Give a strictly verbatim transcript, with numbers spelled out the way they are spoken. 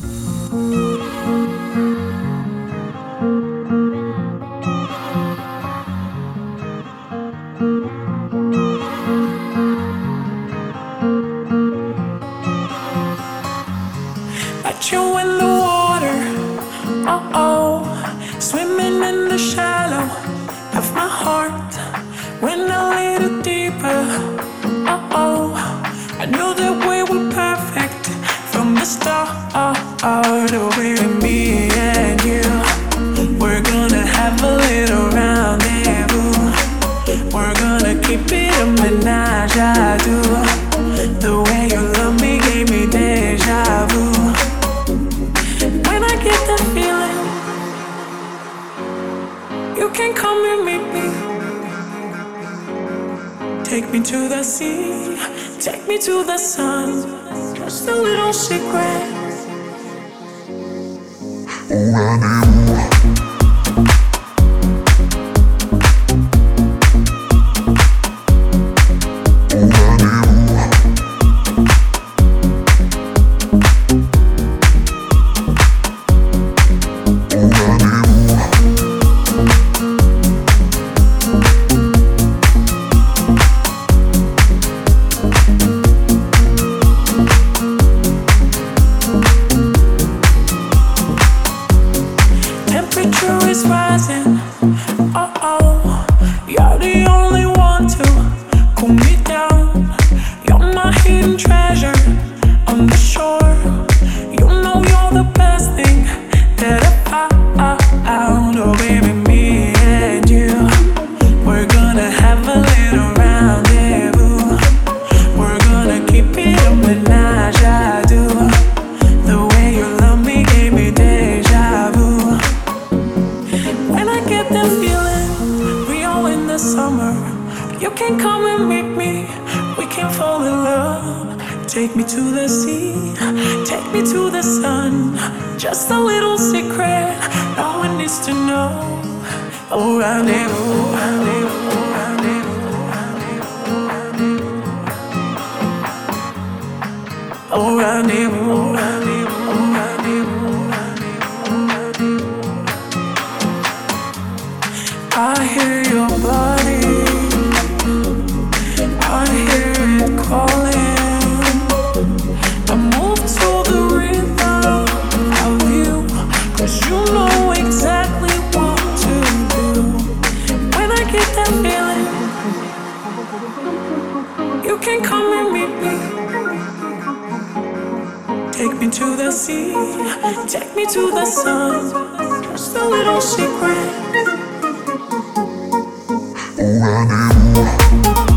Got you in the water, oh-oh, swimming in the shallow of my heart. Went a little deeper, oh-oh, I knew that we were perfect from the start. Oh, baby, me and you, we're gonna have a little rendezvous. We're gonna keep it a menage à deux. The way you love me gave me deja vu. When I get that feeling, you can come and meet me. Take me to the sea, take me to the sun. Just a little secret. Oh, rendezvous. Temperature is rising, oh-oh, you're the only one to cool me down. You're my hidden treasure on the shore. You know you're the best thing that I found. Oh baby, me and you, we're gonna have a little rendezvous. We're gonna keep it a menage à deux. The way you love me gave me deja vu. When I get that feeling, we all in the summer. You can come and meet me, we can fall in love. Take me to the sea, take me to the sun. Just a little secret, no one needs to know. Oh, rendezvous, rendezvous, rendezvous, rendezvous. Oh, rendezvous, rendezvous, rendezvous, rendezvous. I hear your body, I hear it calling. I move to the rhythm of you, 'cause you know exactly what to do. When I get that feeling, you can come and meet me. Take me to the sea, take me to the sun. Just a little secret. Oh, rendezvous.